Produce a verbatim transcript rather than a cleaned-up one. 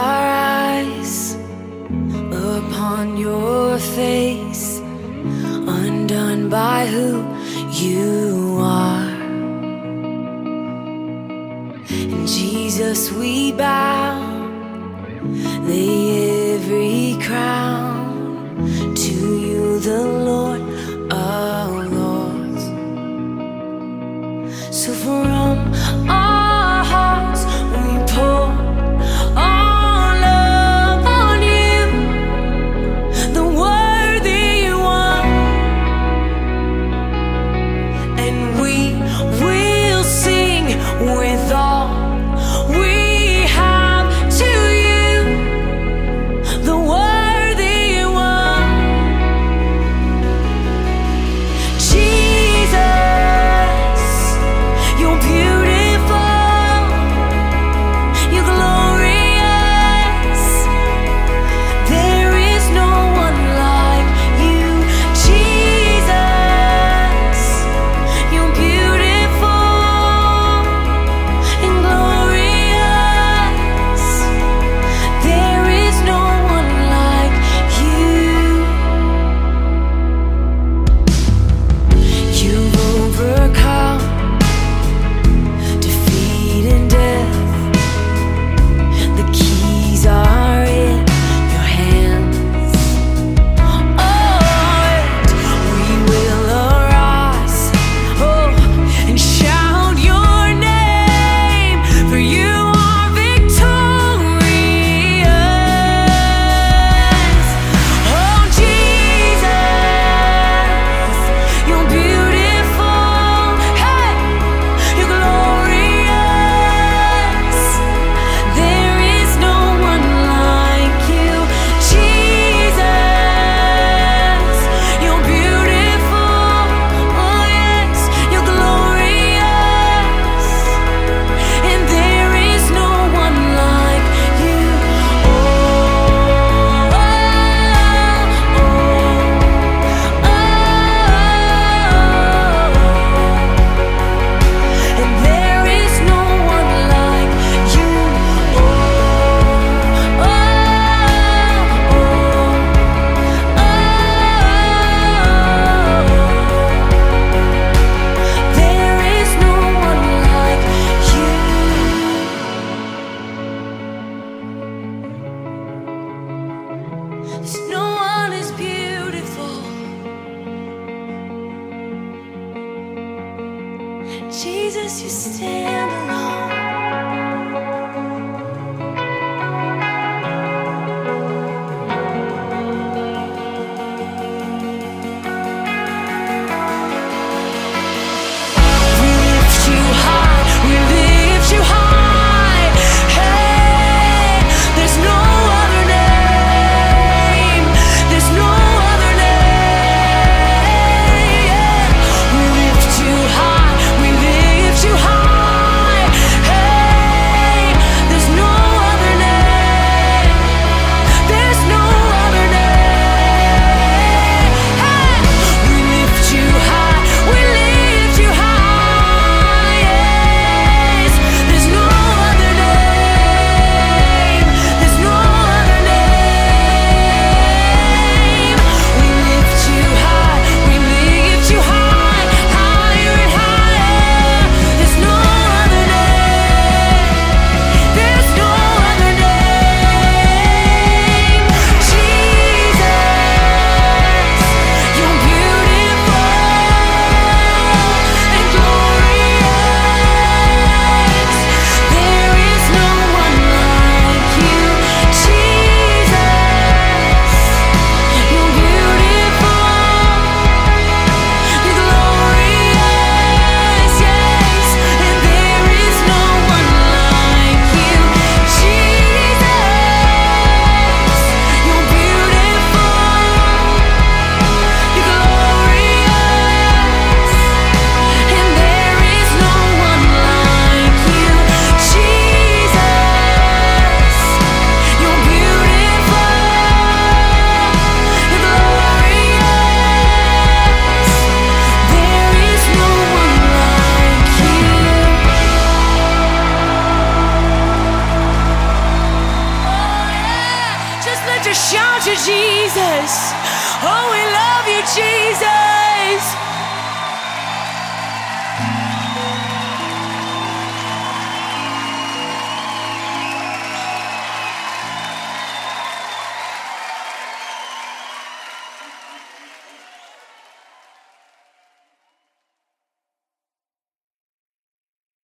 our eyes upon your face, undone by who you are. And Jesus, we bow, lay every crown to you, the Lord of Lords. So from our hearts we pour our love on you, the worthy one, and we will sing with all we have to you, the worthy one. Jesus, you're beautiful, you're glorious, there is no one like you. Jesus, you're beautiful and glorious, there is no one like you. You've overcome defeat and death. The keys are in your hands. Oh, and we will arise, oh, and shout your name, for you are victorious. Oh, Jesus, you're beautiful, hey, you're glorious, there is no one like you. Jesus, you're beautiful, oh yes, you're glorious, and there is no one like you. Oh, oh, oh, oh, and there is no one like you. Oh, oh, oh, oh, there is no one like you. There's no one as beautiful. Jesus, you stand alone. We lift you high, we lift you high. Hey, there's no other name, there's no other name. We lift you high, we lift you high. Oh, we love you, Jesus.